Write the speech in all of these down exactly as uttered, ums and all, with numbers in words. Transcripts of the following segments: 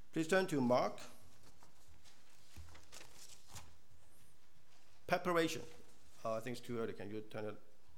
Please turn to Mark. Preparation. Uh, I think it's too early. Can you turn it?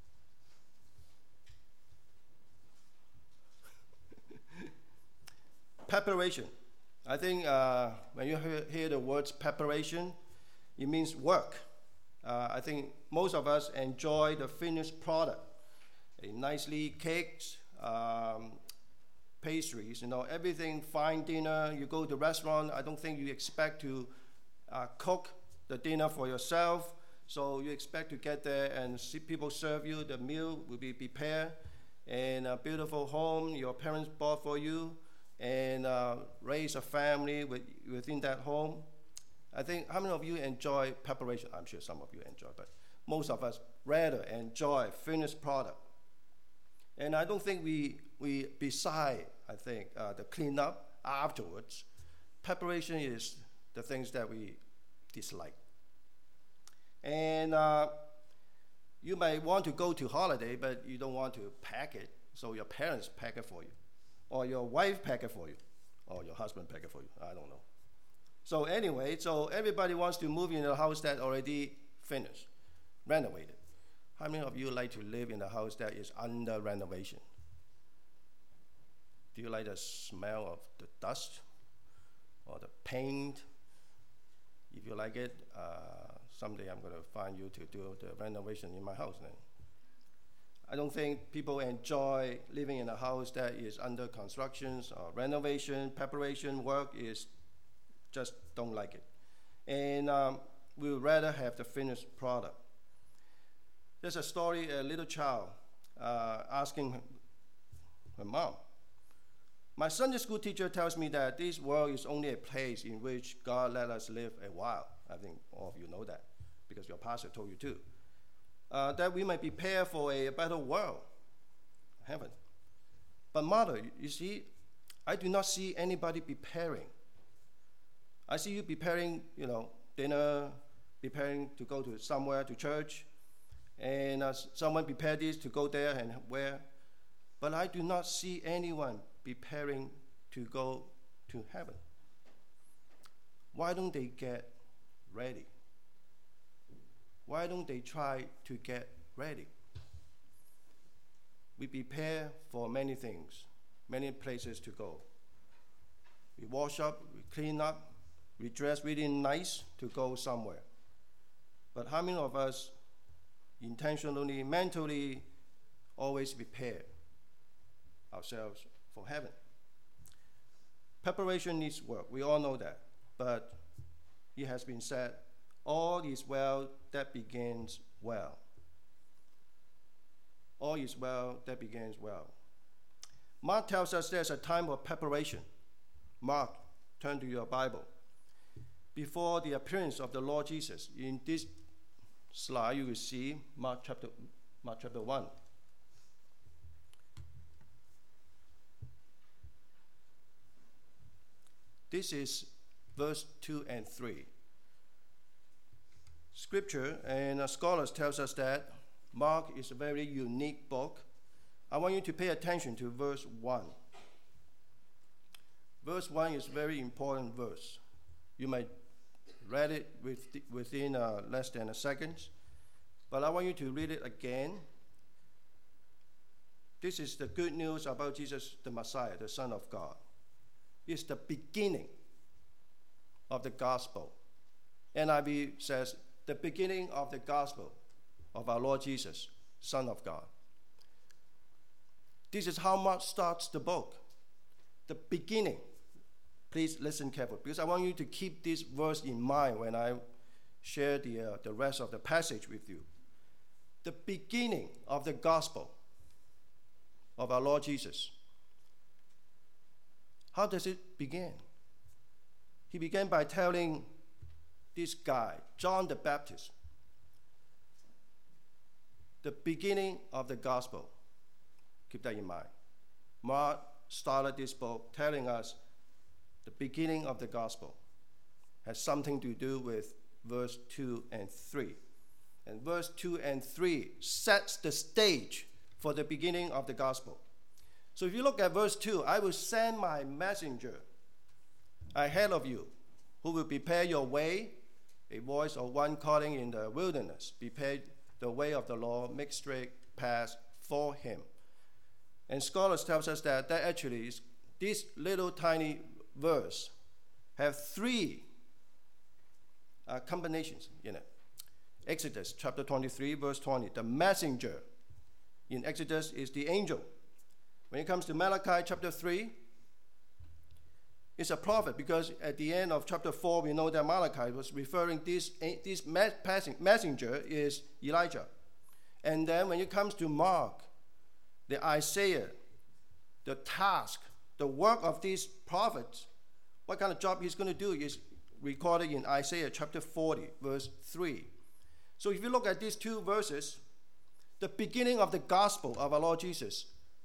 Preparation. I think uh, when you hear, hear the words preparation, it means work. Uh, I think most of us enjoy the finished product. A nicely cakes, um, pastries, you know, everything, fine dinner. You go to a restaurant, I don't think you expect to uh, cook the dinner for yourself. So you expect to get there and see people serve you. The meal will be prepared. And a beautiful home your parents bought for you. And uh, raise a family with, within that home. I think, how many of you enjoy preparation? I'm sure some of you enjoy, but most of us rather enjoy finished product. And I don't think we, we beside, I think, uh, the cleanup afterwards, preparation is the things that we dislike. And uh, you may want to go to holiday, but you don't want to pack it, so your parents pack it for you. Or your wife pack it for you, or your husband pack it for you, I don't know. So anyway, so everybody wants to move in a house that already finished, renovated. How many of you like to live in a house that is under renovation? Do you like the smell of the dust or the paint? If you like it, uh, someday I'm going to find you to do the renovation in my house then. I don't think people enjoy living in a house that is under construction or renovation, preparation, work is just don't like it. And um, we would rather have the finished product. There's a story, a little child uh, asking her, her mom, my Sunday school teacher tells me that this world is only a place in which God let us live a while. I think all of you know that because your pastor told you too. Uh, that we might prepare for a better world, heaven. But mother, you see, I do not see anybody preparing. I see you preparing, you know, dinner, preparing to go to somewhere, to church, and uh, someone prepared this to go there and wear. But I do not see anyone preparing to go to heaven. Why don't they get ready? Why don't they try to get ready? We prepare for many things, many places to go. We wash up, we clean up, we dress really nice to go somewhere. But how many of us intentionally, mentally, always prepare ourselves for heaven? Preparation needs work. We all know that. But it has been said, all is well that begins well. All is well that begins well. Mark tells us there's a time of preparation. Mark, turn to your Bible. Before the appearance of the Lord Jesus, in this slide you will see Mark chapter, Mark chapter one. This is verse two and three. Scripture and uh, scholars tells us that Mark is a very unique book. I want you to pay attention to verse one. Verse one is a very important verse. You might read it with, within uh, less than a second, but I want you to read it again. This is the good news about Jesus, the Messiah, the Son of God. It's the beginning of the gospel. N I V says, the beginning of the gospel of our Lord Jesus, Son of God. This is how Mark starts the book. The beginning. Please listen carefully, because I want you to keep this verse in mind when I share the, uh, the rest of the passage with you. The beginning of the gospel of our Lord Jesus. How does it begin? He began by telling this guy, John the Baptist, the beginning of the gospel. Keep that in mind. Mark started this book telling us the beginning of the gospel has something to do with verse two and three. And verse two and three sets the stage for the beginning of the gospel. So if you look at verse two, I will send my messenger ahead of you, who will prepare your way, a voice of one calling in the wilderness, prepare the way of the Lord, make straight paths for him. And scholars tell us that that actually is this little tiny verse have three uh, combinations in it. Exodus chapter twenty-three, verse twenty, the messenger in Exodus is the angel. When it comes to Malachi chapter three, it's a prophet, because at the end of chapter four, we know that Malachi was referring this, this messenger is Elijah. And then when it comes to Mark, the Isaiah, the task, the work of these prophets, what kind of job he's going to do is recorded in Isaiah chapter forty, verse three. So if you look at these two verses, the beginning of the gospel of our Lord Jesus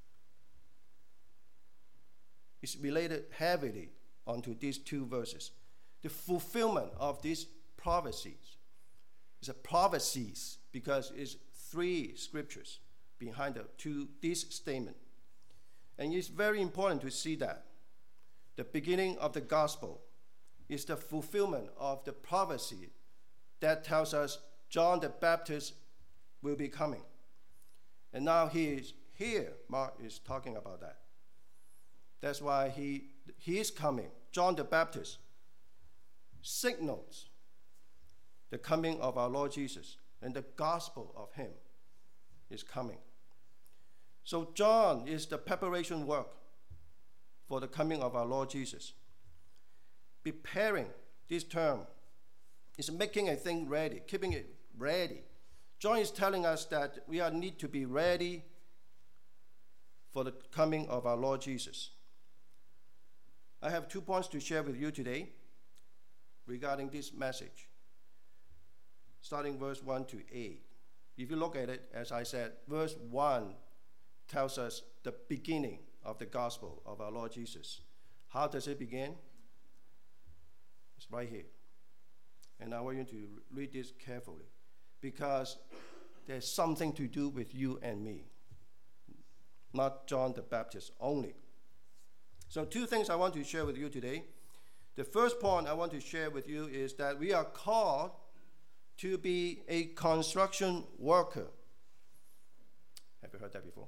is related heavily onto these two verses. The fulfillment of these prophecies is a prophecies because it's three scriptures behind the two this statement. And it's very important to see that the beginning of the gospel is the fulfillment of the prophecy that tells us John the Baptist will be coming. And now he is here. Mark is talking about that. That's why he, he is coming. John the Baptist signals the coming of our Lord Jesus, and the gospel of him is coming. So John is the preparation work for the coming of our Lord Jesus. Preparing, this term, is making a thing ready, keeping it ready. John is telling us that we are need to be ready for the coming of our Lord Jesus. I have two points to share with you today regarding this message, starting verse one to eight. If you look at it, as I said, verse one tells us the beginning of the gospel of our Lord Jesus. How does it begin? It's right here. And I want you to read this carefully, because there's something to do with you and me, not John the Baptist only. So two things I want to share with you today. The first point I want to share with you is that we are called to be a construction worker. Have you heard that before?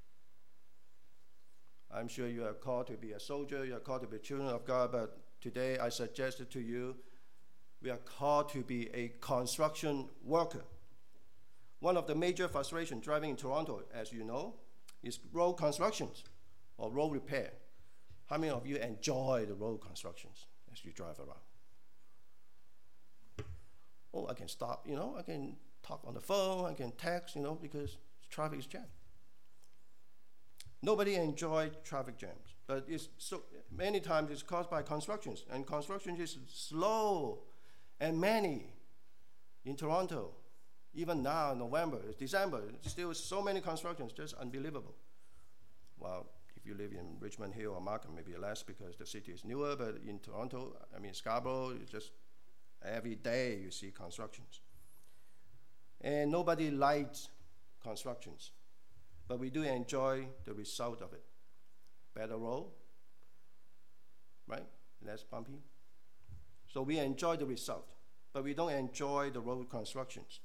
I'm sure you are called to be a soldier, you are called to be children of God, but today I suggested to you, we are called to be a construction worker. One of the major frustrations driving in Toronto, as you know, is road constructions or road repair. How many of you enjoy the road constructions as you drive around? Oh, I can stop, you know, I can talk on the phone, I can text, you know, because traffic is jammed. Nobody enjoys traffic jams, but it's so many times it's caused by constructions, and construction is slow, and many in Toronto, even now, November, December, still so many constructions, just unbelievable. Well, if you live in Richmond Hill or Markham, maybe less because the city is newer, but in Toronto, I mean Scarborough, it's just every day you see constructions. And nobody likes constructions, but we do enjoy the result of it. Better road, right? Less bumpy. So we enjoy the result, but we don't enjoy the road constructions.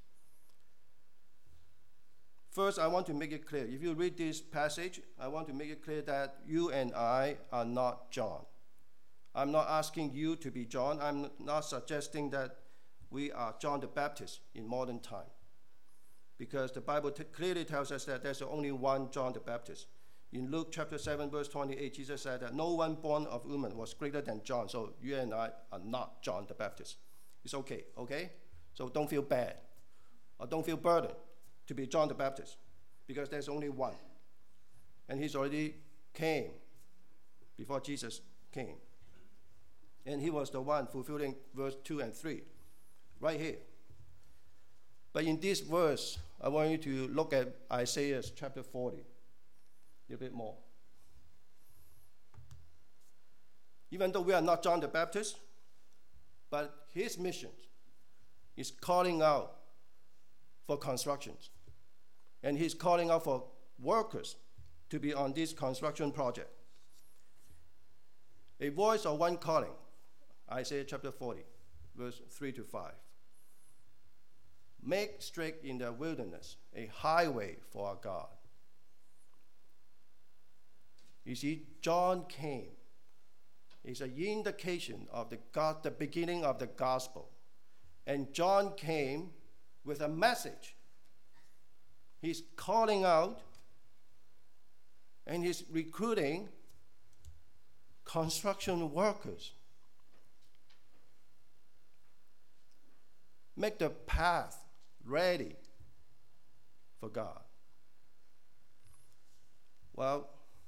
First, I want to make it clear. If you read this passage, I want to make it clear that you and I are not John. I'm not asking you to be John. I'm not suggesting that we are John the Baptist in modern time, because the Bible t- clearly tells us that there's only one John the Baptist. In Luke chapter seven, verse twenty-eight, Jesus said that no one born of woman was greater than John. So you and I are not John the Baptist. It's okay, okay? So don't feel bad or don't feel burdened to be John the Baptist, because there's only one. And he's already came before Jesus came. And he was the one fulfilling verse two and three, right here. But in this verse, I want you to look at Isaiah chapter forty, a little bit more. Even though we are not John the Baptist, but his mission is calling out for constructions. And he's calling out for workers to be on this construction project. A voice of one calling. Isaiah chapter forty, verse three to five. Make straight in the wilderness a highway for our God. You see, John came. It's an indication of the God, the beginning of the gospel. And John came with a message. He's calling out and he's recruiting construction workers. Make the path ready for God. Well,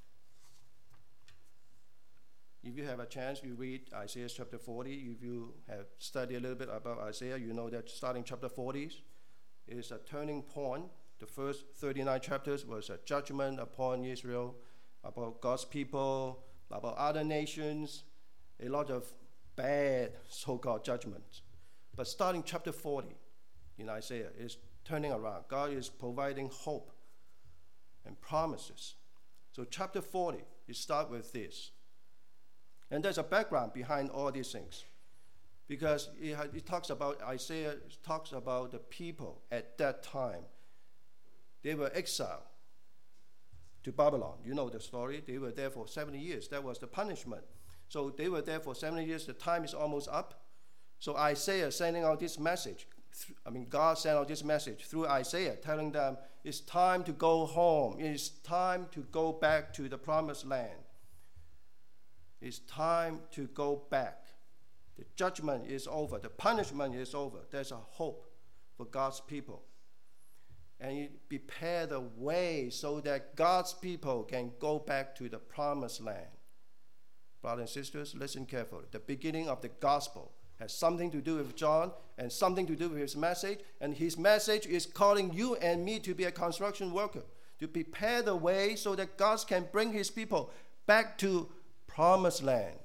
if you have a chance, you read Isaiah chapter forty. If you have studied a little bit about Isaiah, you know that starting chapter forty is a turning point. The first thirty-nine chapters was a judgment upon Israel, about God's people, about other nations, a lot of bad so-called judgments. But starting chapter forty in Isaiah is turning around. God is providing hope and promises. So chapter forty, you start with this. And there's a background behind all these things. Because it, it talks about, Isaiah talks about the people at that time. They were exiled to Babylon. You know the story. They were there for seventy years. That was the punishment. So they were there for seventy years. The time is almost up. So Isaiah sending out this message. I mean, God sent out this message through Isaiah, telling them it's time to go home. It's time to go back to the promised land. It's time to go back. The judgment is over. The punishment is over. There's a hope for God's people. And you prepare the way so that God's people can go back to the promised land. Brothers and sisters, listen carefully. The beginning of the gospel has something to do with John and something to do with his message. And his message is calling you and me to be a construction worker, to prepare the way so that God can bring his people back to promised land.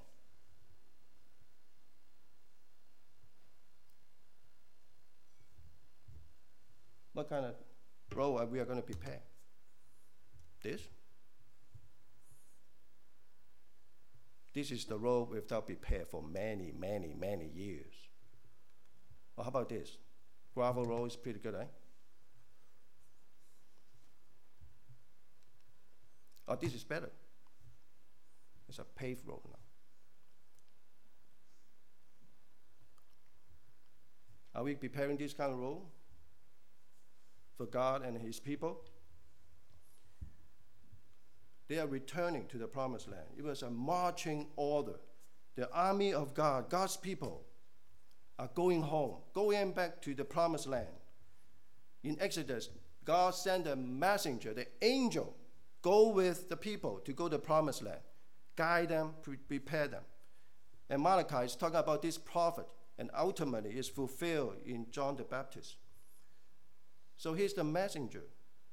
What kind of role are we are going to prepare? This? This is the role we've not prepared for many, many, many years. Well, how about this? Gravel road is pretty good, eh? Oh, this is better. It's a paved road now. Are we preparing this kind of road for God and his people? They are returning to the promised land. It was a marching order. The army of God, God's people, are going home, going back to the promised land. In Exodus, God sent a messenger, the angel, go with the people to go to the promised land, guide them, pre- prepare them. And Malachi is talking about this prophet, and ultimately is fulfilled in John the Baptist. So he's the messenger.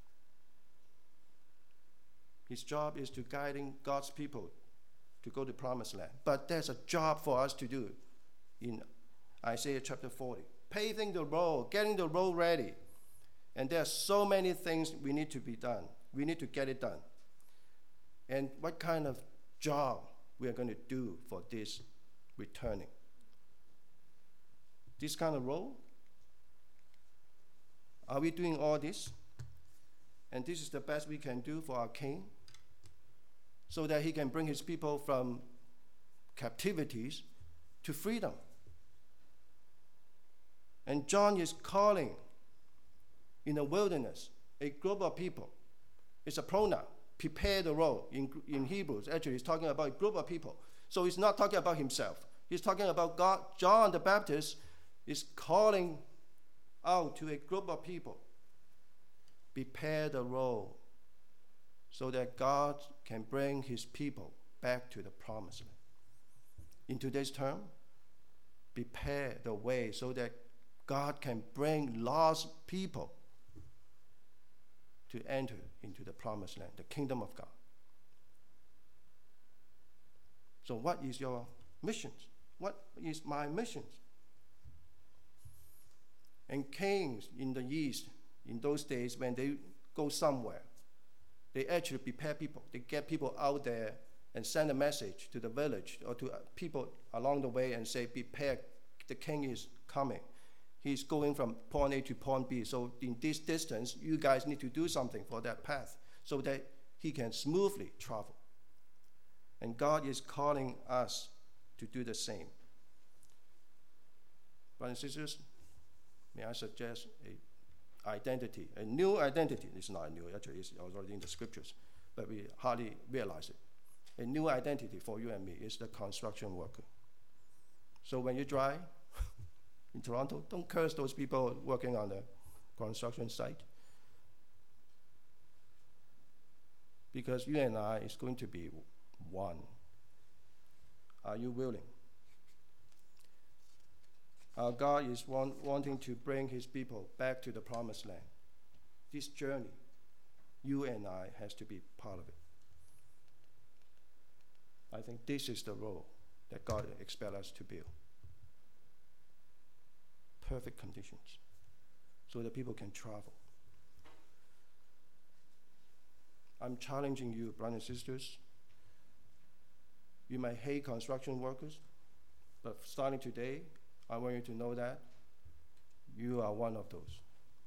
His job is to guiding God's people to go to promised land. But there's a job for us to do in Isaiah chapter forty. Paving the road, getting the road ready. And there are so many things we need to be done. We need to get it done. And what kind of job we are going to do for this returning? This kind of role? Are we doing all this? And this is the best we can do for our King, so that he can bring his people from captivities to freedom. And John is calling in the wilderness a group of people. It's a pronoun. Prepare the road. In, in Hebrews, actually, he's talking about a group of people. So he's not talking about himself. He's talking about God. John the Baptist is calling out to a group of people. Prepare the road so that God can bring his people back to the promised land. In today's term, prepare the way so that God can bring lost people to enter into the promised land, the kingdom of God. So what is your mission? What is my mission? And kings in the East, in those days when they go somewhere, they actually prepare people. They get people out there and send a message to the village or to people along the way and say, prepare, the king is coming. He's going from point A to point B. So in this distance, you guys need to do something for that path so that he can smoothly travel. And God is calling us to do the same. Brothers and sisters, may I suggest a identity, a new identity. It's not new, actually, it's already in the scriptures, but we hardly realize it. A new identity for you and me is the construction worker. So when you drive in Toronto, don't curse those people working on the construction site, because you and I is going to be one. Are you willing? Our God is want, wanting to bring his people back to the promised land. This journey, you and I has to be part of it. I think this is the role that God expects us to build. Perfect conditions so that people can travel. I'm challenging you, brothers and sisters. You may hate construction workers, but starting today, I want you to know that you are one of those.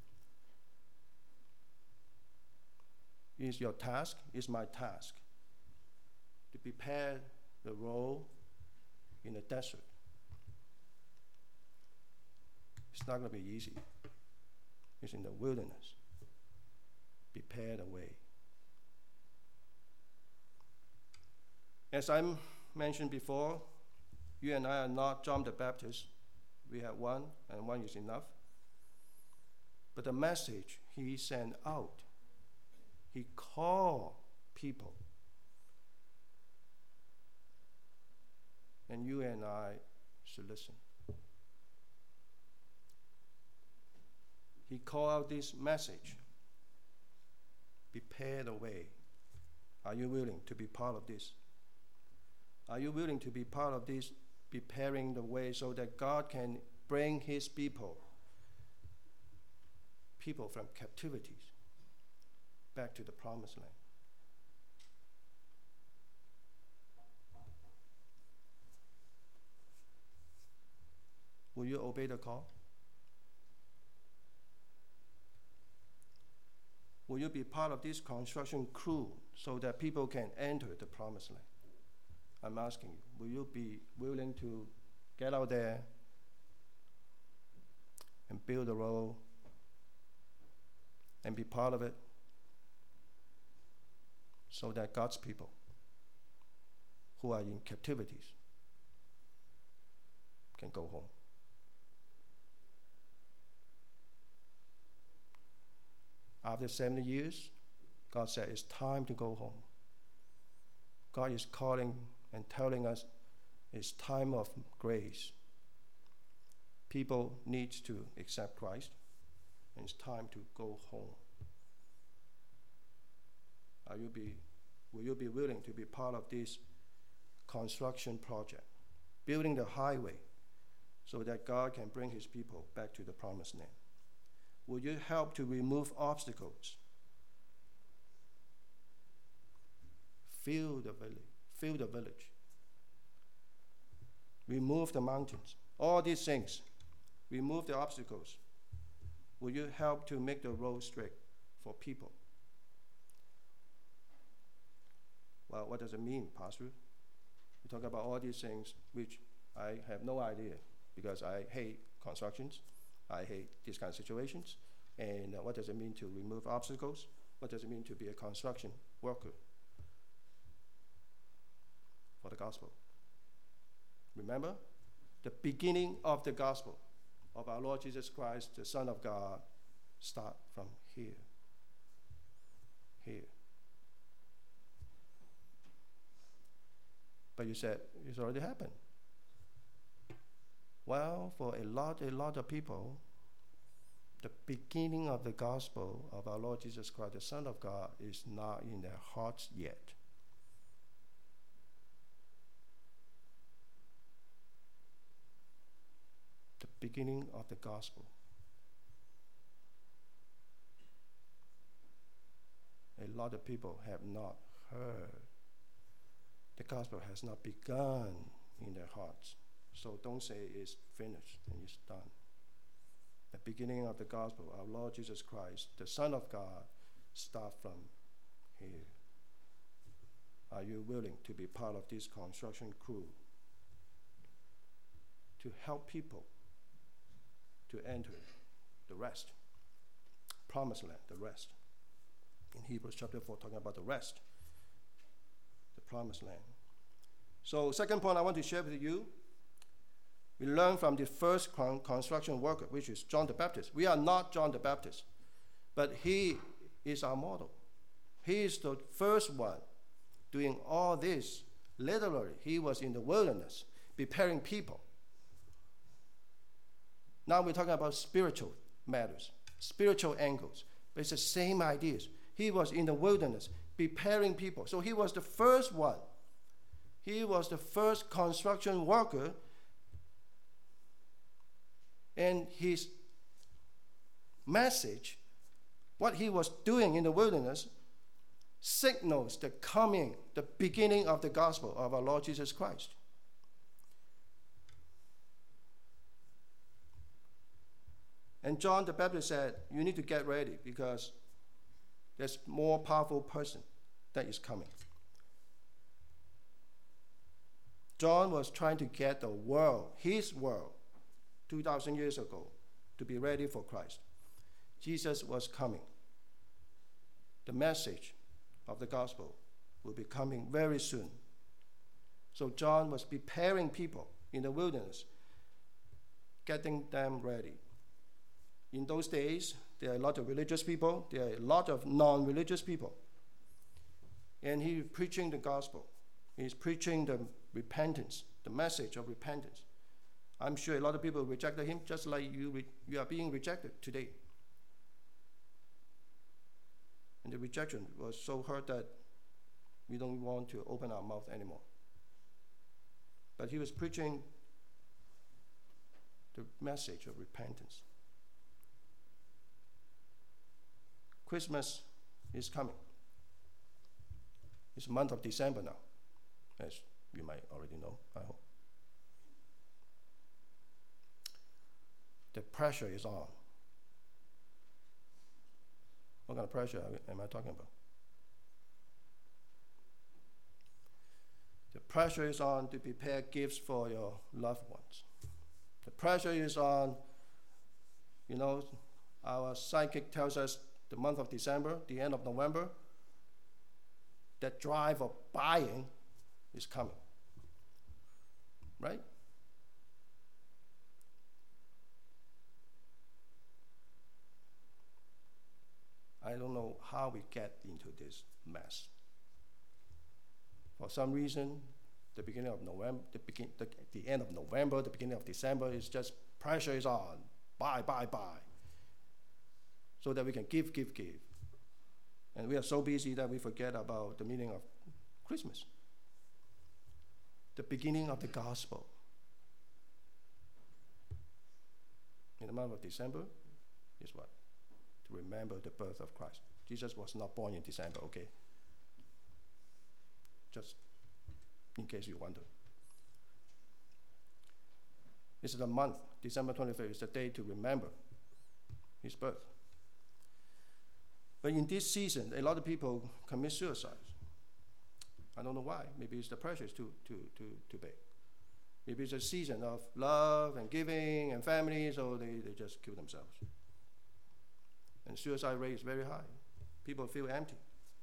It's your task, it's my task to prepare the road in the desert. It's not going to be easy. It's in the wilderness. Prepare the way. As I mentioned before, you and I are not John the Baptist. We have one, and one is enough. But the message he sent out, he called people. And you and I should listen. He called out this message. Prepare the way. Are you willing to be part of this? Are you willing to be part of this, preparing the way so that God can bring his people, people from captivities, back to the promised land? Will you obey the call? Will you be part of this construction crew so that people can enter the promised land? I'm asking you, will you be willing to get out there and build a road and be part of it so that God's people who are in captivities can go home? After seventy years, God said it's time to go home. God is calling and telling us it's time of grace. People need to accept Christ, and it's time to go home. Are you be, will you be willing to be part of this construction project, building the highway so that God can bring his people back to the promised land? Will you help to remove obstacles? Fill the village. Fill the village. Remove the mountains. All these things. Remove the obstacles. Will you help to make the road straight for people? Well, what does it mean, Pastor? We talk about all these things, which I have no idea because I hate constructions. I hate these kind of situations. And uh, what does it mean to remove obstacles? What does it mean to be a construction worker for the gospel? Remember, the beginning of the gospel of our Lord Jesus Christ, the Son of God, start from here. Here. But you said it's already happened. Well, for a lot, a lot of people, the beginning of the gospel of our Lord Jesus Christ, the Son of God, is not in their hearts yet. The beginning of the gospel. A lot of people have not heard the gospel has not begun in their hearts. So don't say it's finished and it's done. The beginning of the gospel, our Lord Jesus Christ, the Son of God, start from here. Are you willing to be part of this construction crew to help people to enter the rest, promised land, the rest? In Hebrews chapter four, talking about the rest, the promised land. So second point I want to share with you, we learn from the first con- construction worker, which is John the Baptist. We are not John the Baptist, but he is our model. He is the first one doing all this. Literally, he was in the wilderness preparing people. Now we're talking about spiritual matters, spiritual angles, but it's the same ideas. He was in the wilderness preparing people. So he was the first one. He was the first construction worker. And his message, what he was doing in the wilderness, signals the coming, the beginning of the gospel of our Lord Jesus Christ. And John the Baptist said, you need to get ready because there's a more powerful person that is coming. John was trying to get the world, his world, two thousand years ago, to be ready for Christ. Jesus was coming. The message of the gospel will be coming very soon. So John was preparing people in the wilderness, getting them ready. In those days, there are a lot of religious people, there are a lot of non-religious people. And he is preaching the gospel. He is preaching the repentance, the message of repentance. I'm sure a lot of people rejected him just like you, re- you are being rejected today. And the rejection was so hurt that we don't want to open our mouth anymore. But he was preaching the message of repentance. Christmas is coming. It's the month of December now, as you might already know, I hope. The pressure is on. What kind of pressure am I talking about? The pressure is on to prepare gifts for your loved ones. The pressure is on, you know, our psychic tells us the month of December, the end of November, that drive of buying is coming. Right? I don't know how we get into this mess. For some reason, the beginning of November, the, begin, the, the end of November, the beginning of December is just pressure is on. Buy, buy, buy. So that we can give, give, give. And we are so busy that we forget about the meaning of Christmas. The beginning of the gospel. In the month of December is what? To remember the birth of Christ. Jesus was not born in December, okay? Just in case you wonder. This is the month, December twenty-fifth is the day to remember his birth. But in this season, a lot of people commit suicide. I don't know why. Maybe it's the pressure is too, too, too, too big. Maybe it's a season of love and giving and family, so they, they just kill themselves. And suicide rate is very high. People feel empty.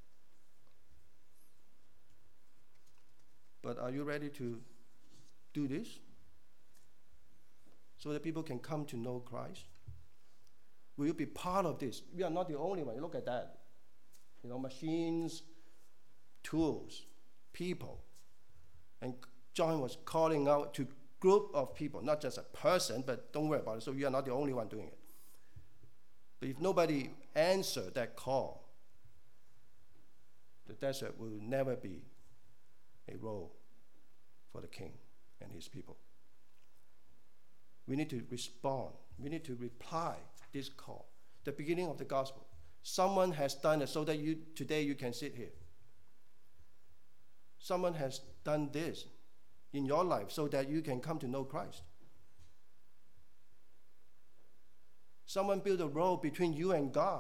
But are you ready to do this? So that people can come to know Christ? Will you be part of this? We are not the only one. Look at that. You know, machines, tools, people. And John was calling out to group of people, not just a person, but don't worry about it. So you are not the only one doing it. But if nobody answers that call, the desert will never be a role for the king and his people. We need to respond. We need to reply this call, the beginning of the gospel. Someone has done it so that you today you can sit here. Someone has done this in your life so that you can come to know Christ. Someone built a road between you and God.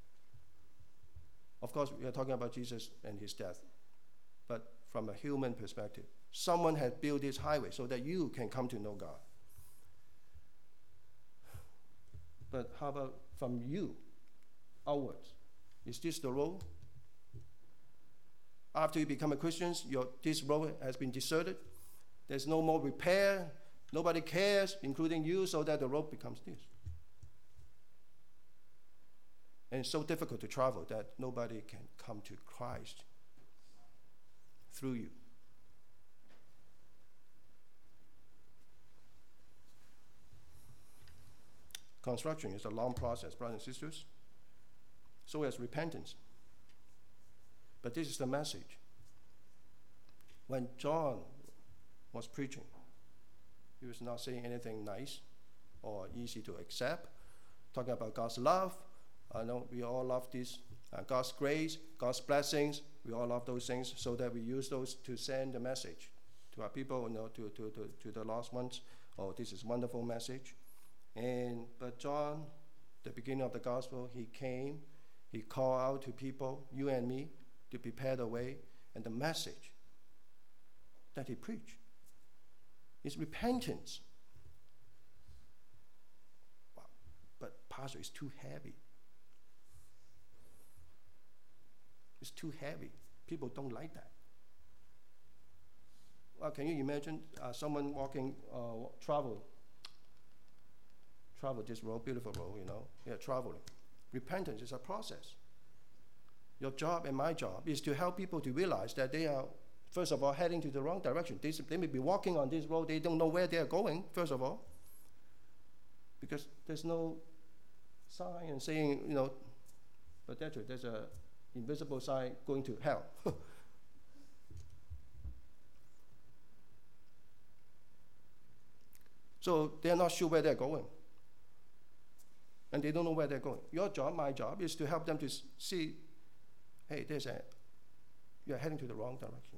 Of course, we are talking about Jesus and his death. But from a human perspective, someone has built this highway so that you can come to know God. But how about from you outwards? Is this the road? After you become a Christian, your, this road has been deserted. There's no more repair. Nobody cares, including you, so that the road becomes this. And it's so difficult to travel that nobody can come to Christ through you. Construction is a long process, brothers and sisters. So is repentance. But this is the message. When John was preaching, he was not saying anything nice or easy to accept, talking about God's love. I know we all love this. Uh, God's grace, God's blessings, we all love those things, so that we use those to send the message to our people, you know, to, to, to, to the lost ones. Oh, this is a wonderful message. And but John, the beginning of the gospel, he came, he called out to people, you and me, to prepare the way, and the message that he preached is repentance. Wow. But Pastor, it's too heavy. It's too heavy. People don't like that. Well, can you imagine uh, someone walking, uh, travel, travel this road, beautiful road, you know, yeah, traveling. Repentance is a process. Your job and my job is to help people to realize that they are, first of all, heading to the wrong direction. They, they may be walking on this road, they don't know where they are going, first of all, because there's no sign and saying, you know, but that's it, there's a invisible sign going to hell. So they're not sure where they're going. And they don't know where they're going. Your job, my job, is to help them to see, hey, there's a, you're heading to the wrong direction.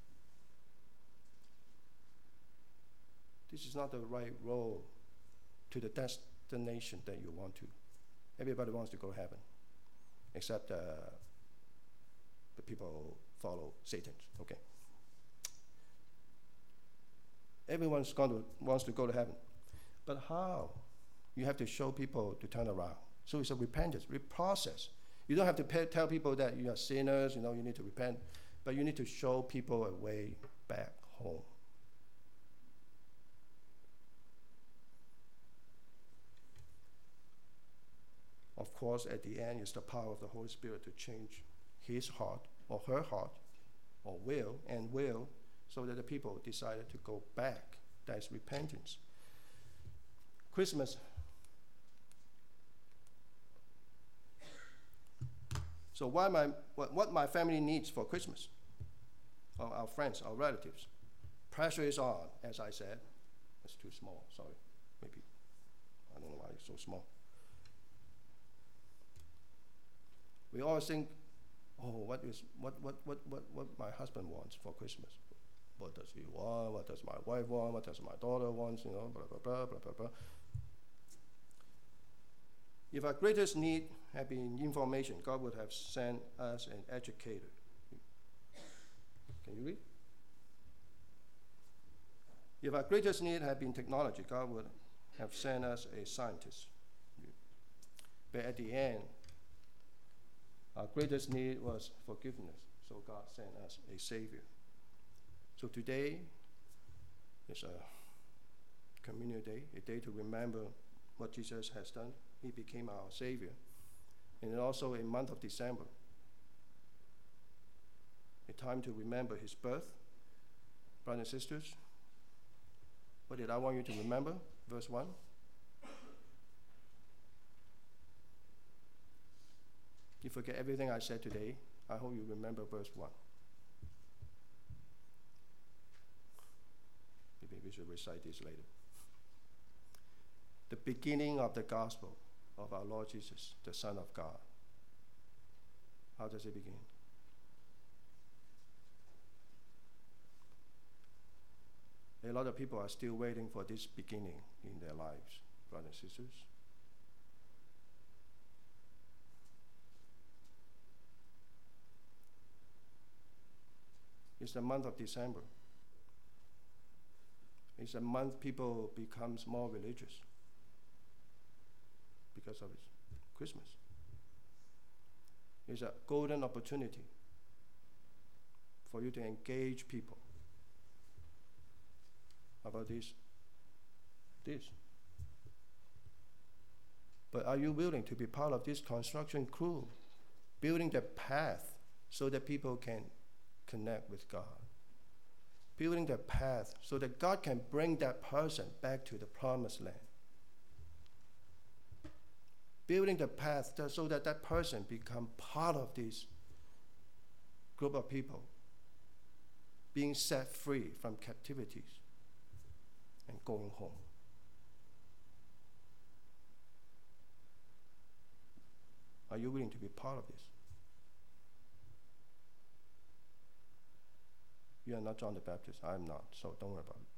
This is not the right road to the destination that you want to. Everybody wants to go to heaven, except uh, the people follow Satan. Okay. Everyone's going to wants to go to heaven, but how? You have to show people to turn around. So it's a repentance, a process. You don't have to pay, tell people that you are sinners, you know, you need to repent, but you need to show people a way back home. Of course, at the end, it's the power of the Holy Spirit to change his heart or her heart or will and will so that the people decided to go back. That is repentance. Christmas. So why my, what, what my family needs for Christmas, or our friends, our relatives. Pressure is on, as I said. It's too small, sorry. Maybe, I don't know why it's so small. We always think, oh, what is what what what what what my husband wants for Christmas? What does he want? What does my wife want? What does my daughter want? You know, blah blah blah blah blah blah. If our greatest need had been information, God would have sent us an educator. Can you read? If our greatest need had been technology, God would have sent us a scientist. But at the end, our greatest need was forgiveness, so God sent us a Savior. So today is a communion day, a day to remember what Jesus has done. He became our Savior. And also a month of December, a time to remember his birth. Brothers and sisters, what did I want you to remember? Verse one. You forget everything I said today. I hope you remember verse one. Maybe we should recite this later. The beginning of the gospel of our Lord Jesus, the Son of God. How does it begin? A lot of people are still waiting for this beginning in their lives, brothers and sisters. It's the month of December. It's a month people becomes more religious because of it's Christmas. It's a golden opportunity for you to engage people about this. This. But are you willing to be part of this construction crew, building the path so that people can connect with God? Building the path so that God can bring that person back to the promised land. Building the path so that that person become part of this group of people being set free from captivities and going home. Are you willing to be part of this? You are not John the Baptist. I am not, so don't worry about it.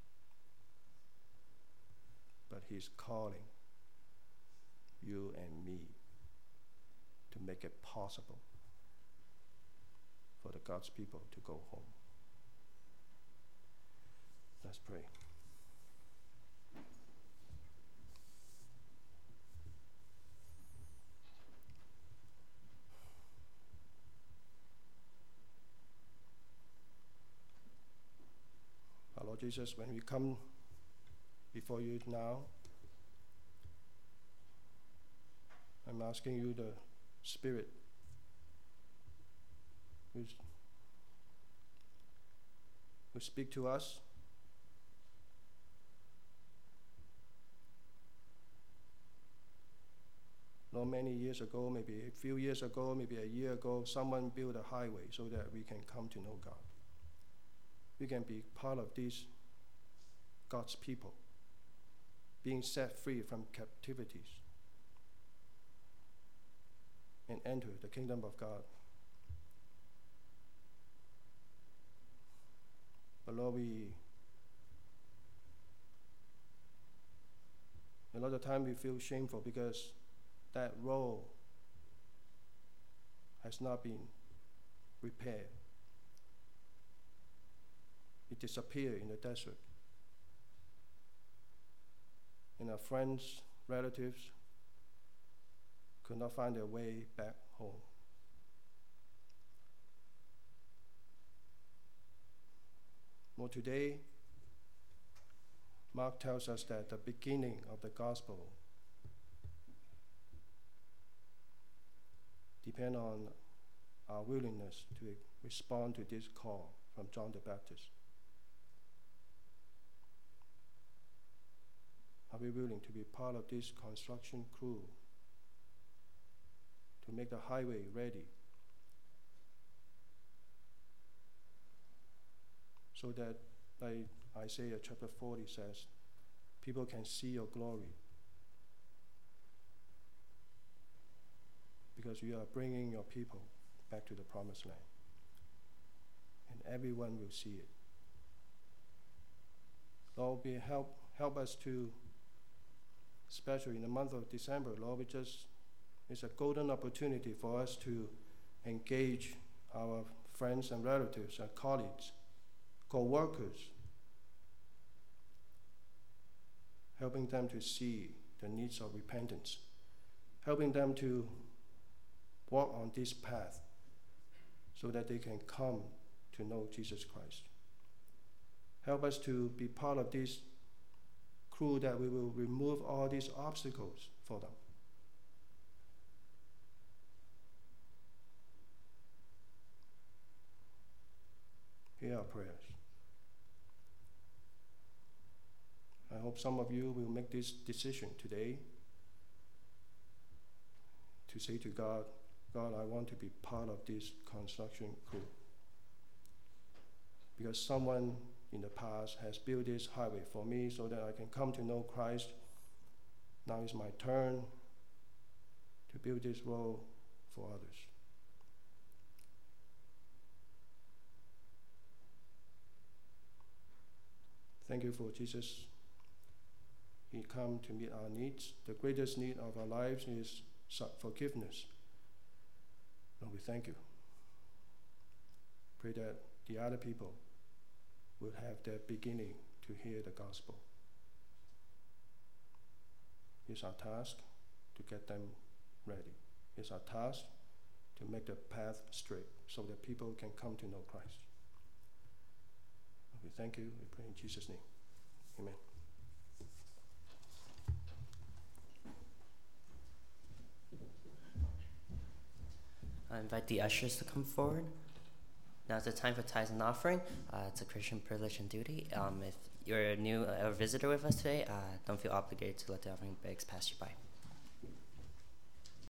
But he's calling you and me to make it possible for the God's people to go home. Let's pray. Our Lord Jesus, when we come before you now, I'm asking you, the Spirit, who speak to us, not many years ago, maybe a few years ago, maybe a year ago, someone built a highway so that we can come to know God. We can be part of these God's people, being set free from captivities and enter the kingdom of God. But Lord, we, a lot of time we feel shameful because that road has not been repaired. It disappeared in the desert. And our friends, relatives could not find their way back home. Well, today, Mark tells us that the beginning of the gospel depends on our willingness to respond to this call from John the Baptist. Are we willing to be part of this construction crew to make the highway ready so that, like Isaiah chapter forty says, people can see your glory because you are bringing your people back to the promised land, and everyone will see it. Lord, be help help us to, especially in the month of December, Lord, we just, it's a golden opportunity for us to engage our friends and relatives, our colleagues, co-workers, helping them to see the needs of repentance, helping them to walk on this path so that they can come to know Jesus Christ. Help us to be part of this crew that we will remove all these obstacles for them. Hear our prayers. I hope some of you will make this decision today to say to God, God, I want to be part of this construction crew. Because someone in the past has built this highway for me so that I can come to know Christ. Now it's my turn to build this road for others. Thank you for Jesus. He come to meet our needs. The greatest need of our lives is forgiveness. Lord, we thank you. Pray that the other people will have their beginning to hear the gospel. It's our task to get them ready. It's our task to make the path straight so that people can come to know Christ. We thank you. We pray in Jesus' name. Amen. I invite the ushers to come forward. Now it's the time for tithes and offering. Uh, it's a Christian privilege and duty. Um, if you're a new uh, visitor with us today, uh, don't feel obligated to let the offering bags pass you by.